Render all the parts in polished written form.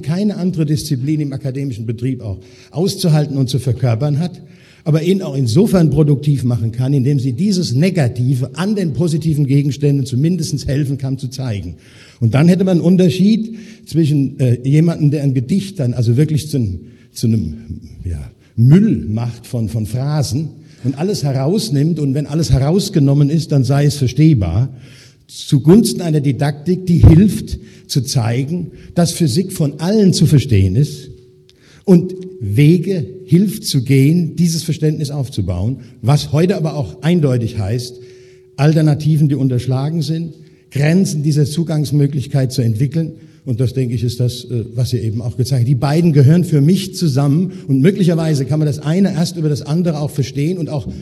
keine andere Disziplin im akademischen Betrieb auch auszuhalten und zu verkörpern hat, aber ihn auch insofern produktiv machen kann, indem sie dieses Negative an den positiven Gegenständen zumindest helfen kann zu zeigen. Und dann hätte man einen Unterschied zwischen jemandem, der ein Gedicht dann also wirklich zu einem Müll macht von Phrasen und alles herausnimmt, und wenn alles herausgenommen ist, dann sei es verstehbar, zugunsten einer Didaktik, die hilft zu zeigen, dass Physik von allen zu verstehen ist und Wege hilft zu gehen, dieses Verständnis aufzubauen, was heute aber auch eindeutig heißt, Alternativen, die unterschlagen sind, Grenzen dieser Zugangsmöglichkeit zu entwickeln. Und das, denke ich, ist das, was Sie eben auch gezeigt haben. Die beiden gehören für mich zusammen, und möglicherweise kann man das eine erst über das andere auch verstehen und auch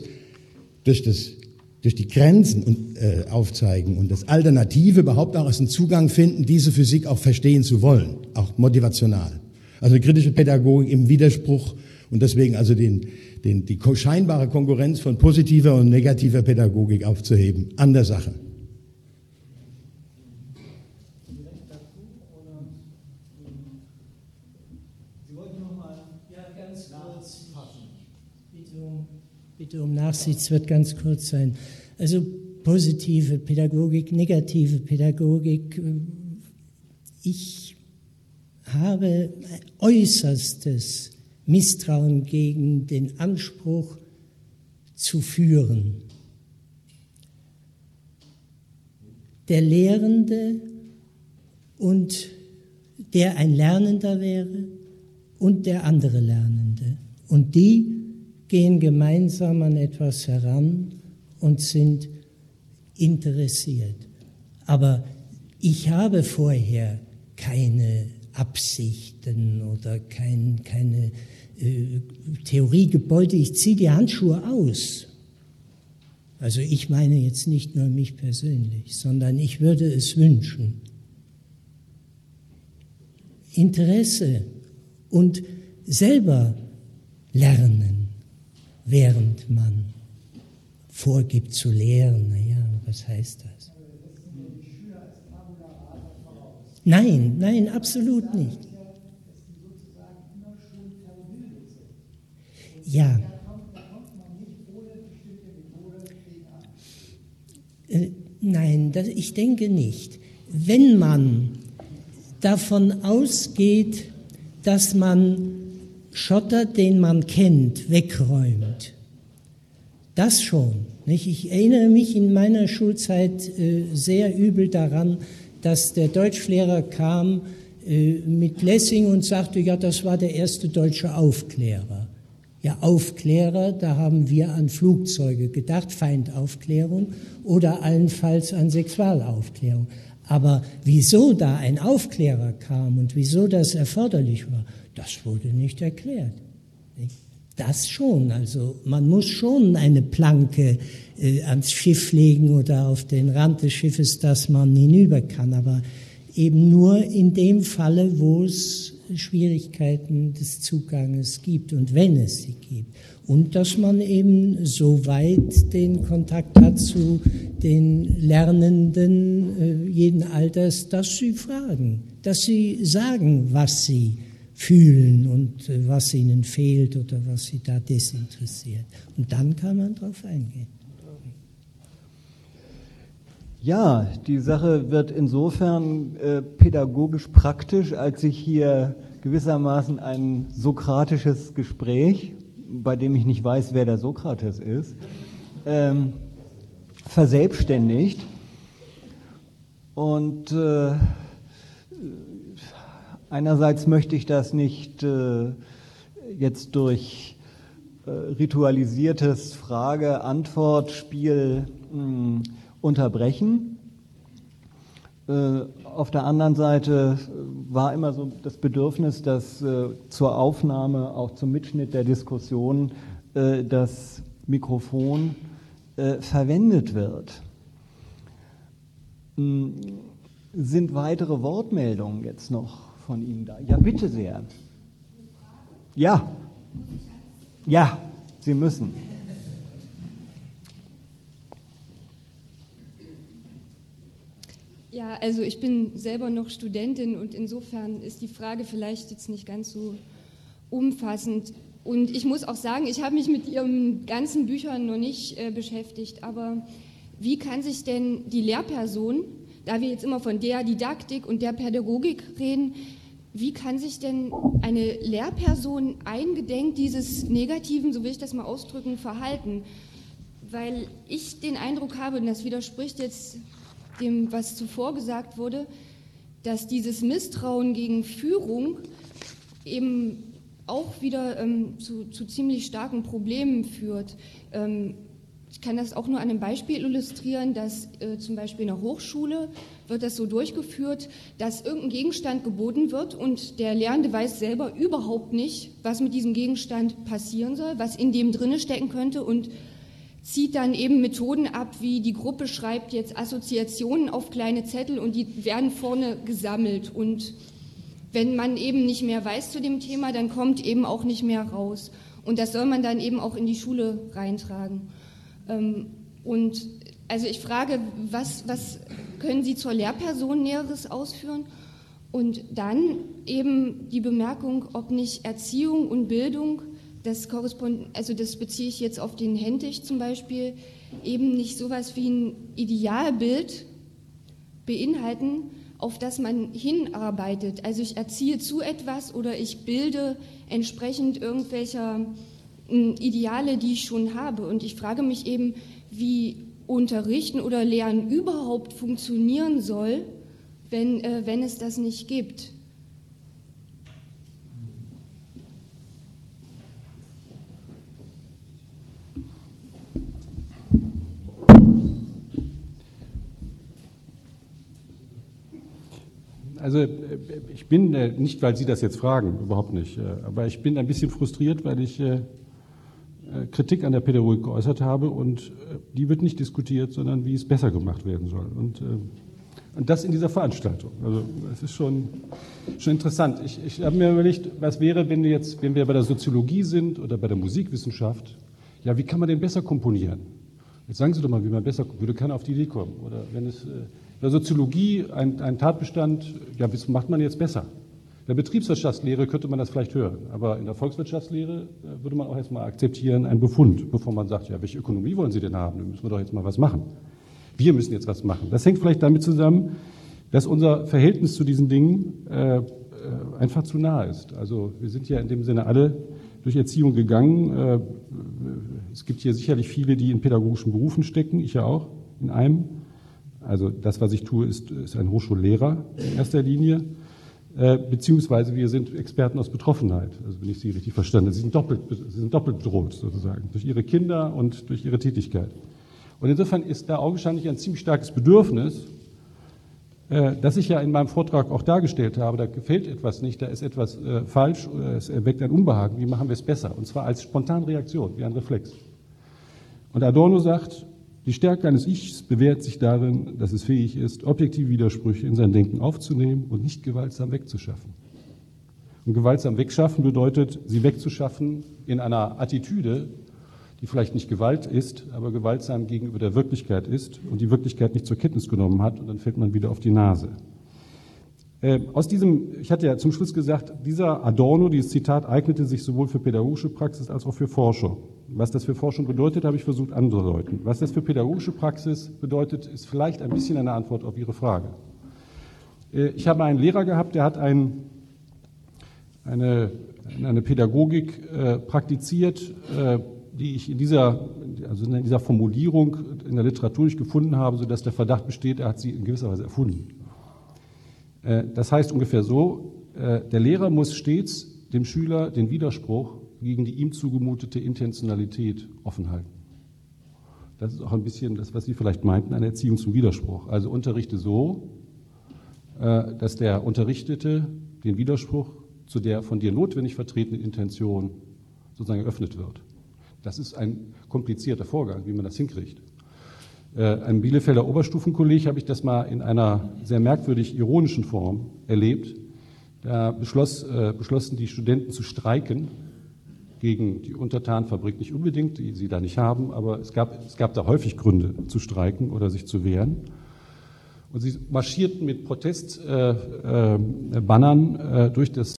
durch die Grenzen aufzeigen und das Alternative überhaupt auch als einen Zugang finden, diese Physik auch verstehen zu wollen, auch motivational. Also eine kritische Pädagogik im Widerspruch, und deswegen also die scheinbare Konkurrenz von positiver und negativer Pädagogik aufzuheben an der Sache. Bitte um Nachsicht, es wird ganz kurz sein. Also positive Pädagogik, negative Pädagogik. Ich habe äußerstes Misstrauen gegen den Anspruch zu führen. Der Lehrende und der ein Lernender wäre und der andere Lernende. Und die gehen gemeinsam an etwas heran und sind interessiert. Aber ich habe vorher keine Absichten oder keine Theoriegebäude. Ich ziehe die Handschuhe aus. Also ich meine jetzt nicht nur mich persönlich, sondern ich würde es wünschen. Interesse und selber lernen, während man vorgibt zu lehren. Naja, was heißt das? Nein, absolut nicht. Ja. Nein, ich denke nicht. Wenn man davon ausgeht, dass man Schotter, den man kennt, wegräumt, das schon. Nicht? Ich erinnere mich in meiner Schulzeit sehr übel daran, dass der Deutschlehrer kam mit Lessing und sagte, ja, das war der erste deutsche Aufklärer. Ja, Aufklärer, da haben wir an Flugzeuge gedacht, Feindaufklärung oder allenfalls an Sexualaufklärung. Aber wieso da ein Aufklärer kam und wieso das erforderlich war, das wurde nicht erklärt. Das schon, also man muss schon eine Planke ans Schiff legen oder auf den Rand des Schiffes, dass man hinüber kann, aber eben nur in dem Falle, wo es Schwierigkeiten des Zuganges gibt und wenn es sie gibt. Und dass man eben so weit den Kontakt hat zu den Lernenden jeden Alters, dass sie fragen, dass sie sagen, was sie fühlen und was ihnen fehlt oder was sie da desinteressiert. Und dann kann man drauf eingehen. Ja, die Sache wird insofern pädagogisch praktisch, als sich hier gewissermaßen ein sokratisches Gespräch, bei dem ich nicht weiß, wer der Sokrates ist, verselbstständigt. Und einerseits möchte ich das nicht jetzt durch ritualisiertes Frage-Antwort-Spiel unterbrechen. Auf der anderen Seite war immer so das Bedürfnis, dass zur Aufnahme, auch zum Mitschnitt der Diskussion, das Mikrofon verwendet wird. Sind weitere Wortmeldungen jetzt noch von Ihnen da? Ja, bitte sehr. Ja, Sie müssen. Ja, also ich bin selber noch Studentin und insofern ist die Frage vielleicht jetzt nicht ganz so umfassend. Und ich muss auch sagen, ich habe mich mit Ihren ganzen Büchern noch nicht beschäftigt, aber wie kann sich denn die Lehrperson, da wir jetzt immer von der Didaktik und der Pädagogik reden, wie kann sich denn eine Lehrperson eingedenk dieses Negativen, so will ich das mal ausdrücken, verhalten? Weil ich den Eindruck habe, und das widerspricht jetzt dem, was zuvor gesagt wurde, dass dieses Misstrauen gegen Führung eben auch wieder zu ziemlich starken Problemen führt. Ich kann das auch nur an einem Beispiel illustrieren, dass zum Beispiel in der Hochschule wird das so durchgeführt, dass irgendein Gegenstand geboten wird und der Lehrende weiß selber überhaupt nicht, was mit diesem Gegenstand passieren soll, was in dem drinne stecken könnte und zieht dann eben Methoden ab, wie die Gruppe schreibt jetzt Assoziationen auf kleine Zettel und die werden vorne gesammelt und wenn man eben nicht mehr weiß zu dem Thema, dann kommt eben auch nicht mehr raus. Und das soll man dann eben auch in die Schule reintragen. Und also ich frage, was können Sie zur Lehrperson Näheres ausführen? Und dann eben die Bemerkung, ob nicht Erziehung und Bildung, das beziehe ich jetzt auf den Hentich zum Beispiel, eben nicht sowas wie ein Idealbild beinhalten, auf das man hinarbeitet. Also ich erziehe zu etwas oder ich bilde entsprechend irgendwelcher Ideale, die ich schon habe. Und ich frage mich eben, wie Unterrichten oder Lernen überhaupt funktionieren soll, wenn es das nicht gibt. Also ich bin, nicht weil Sie das jetzt fragen, überhaupt nicht, aber ich bin ein bisschen frustriert, weil ich Kritik an der Pädagogik geäußert habe und die wird nicht diskutiert, sondern wie es besser gemacht werden soll. Und das in dieser Veranstaltung. Also es ist schon interessant. Ich habe mir überlegt, was wäre, wenn wir bei der Soziologie sind oder bei der Musikwissenschaft, ja, wie kann man denn besser komponieren? Jetzt sagen Sie doch mal, wie man besser, würde keiner auf die Idee kommen. Oder wenn es in der Soziologie ein Tatbestand, ja, was macht man jetzt besser? In der Betriebswirtschaftslehre könnte man das vielleicht hören, aber in der Volkswirtschaftslehre würde man auch erstmal akzeptieren, einen Befund, bevor man sagt, ja, welche Ökonomie wollen Sie denn haben? Da müssen wir doch jetzt mal was machen. Wir müssen jetzt was machen. Das hängt vielleicht damit zusammen, dass unser Verhältnis zu diesen Dingen einfach zu nah ist. Also wir sind ja in dem Sinne alle durch Erziehung gegangen. Es gibt hier sicherlich viele, die in pädagogischen Berufen stecken, ich ja auch in einem. Also das, was ich tue, ist ein Hochschullehrer in erster Linie, beziehungsweise wir sind Experten aus Betroffenheit, also wenn ich Sie richtig verstanden habe. Sie sind doppelt bedroht sozusagen, durch Ihre Kinder und durch Ihre Tätigkeit. Und insofern ist da augenscheinlich ein ziemlich starkes Bedürfnis, das ich ja in meinem Vortrag auch dargestellt habe, da gefällt etwas nicht, da ist etwas falsch, es erweckt ein Unbehagen, wie machen wir es besser? Und zwar als Spontanreaktion, wie ein Reflex. Und Adorno sagt, die Stärke eines Ichs bewährt sich darin, dass es fähig ist, objektive Widersprüche in sein Denken aufzunehmen und nicht gewaltsam wegzuschaffen. Und gewaltsam wegschaffen bedeutet, sie wegzuschaffen in einer Attitüde, die vielleicht nicht Gewalt ist, aber gewaltsam gegenüber der Wirklichkeit ist und die Wirklichkeit nicht zur Kenntnis genommen hat und dann fällt man wieder auf die Nase. Ich hatte ja zum Schluss gesagt, dieser Adorno, dieses Zitat, eignete sich sowohl für pädagogische Praxis als auch für Forschung. Was das für Forschung bedeutet, habe ich versucht anzudeuten. Was das für pädagogische Praxis bedeutet, ist vielleicht ein bisschen eine Antwort auf Ihre Frage. Ich habe einen Lehrer gehabt, der hat eine Pädagogik praktiziert, die ich in dieser Formulierung in der Literatur nicht gefunden habe, sodass der Verdacht besteht, er hat sie in gewisser Weise erfunden. Das heißt ungefähr so, der Lehrer muss stets dem Schüler den Widerspruch gegen die ihm zugemutete Intentionalität offen halten. Das ist auch ein bisschen das, was Sie vielleicht meinten, eine Erziehung zum Widerspruch. Also unterrichte so, dass der Unterrichtete den Widerspruch zu der von dir notwendig vertretenen Intention sozusagen eröffnet wird. Das ist ein komplizierter Vorgang, wie man das hinkriegt. Am Bielefelder Oberstufenkolleg habe ich das mal in einer sehr merkwürdig ironischen Form erlebt. Da beschlossen die Studenten zu streiken gegen die Untertanenfabrik, nicht unbedingt, die sie da nicht haben, aber es gab da häufig Gründe zu streiken oder sich zu wehren. Und sie marschierten mit Protestbannern durch das